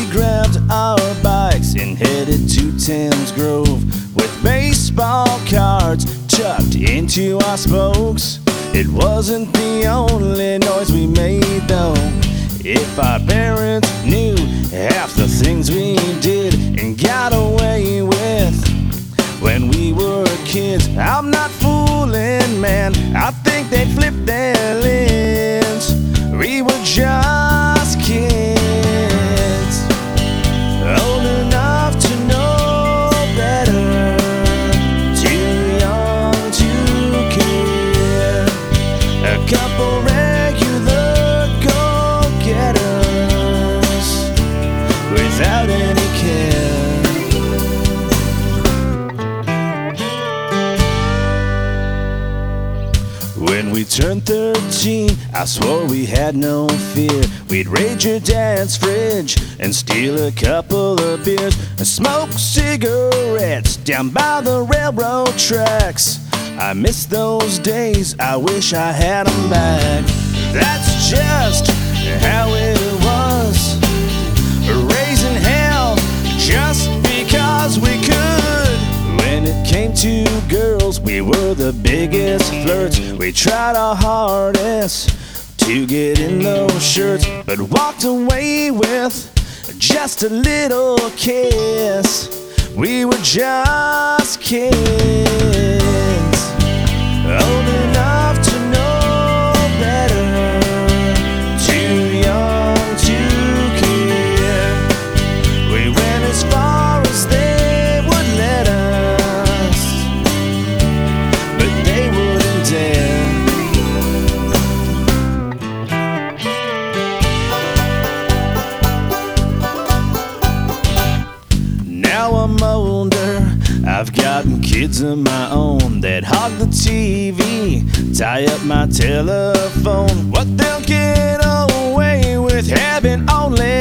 we grabbed our bikes and headed to Thames Grove with baseball cards tucked into our spokes. It wasn't the only noise we made though. If our parents knew half the things we did and got away with when we were kids, I'm not fooling, man, I think they'd flip their lids. We were just kids, old enough to know better, too young to care. A couple regular go-getters without any care. When we turned 13, I swore we had no fear. We'd raid your dad's fridge and steal a couple of beers and smoke cigarettes down by the railroad tracks. I miss those days, I wish I had them back. That's just how it was, raising hell just because we could. When it came to girls, we were the biggest flirts. We tried our hardest to get in those shirts, but walked away with just a little kiss. We were just kids, old enough to know better, too young to care. We went as far as they would let us, but they wouldn't dare. Now I'm older, I've gotten kids of my own that hog the TV, tie up my telephone. What they'll get away with having only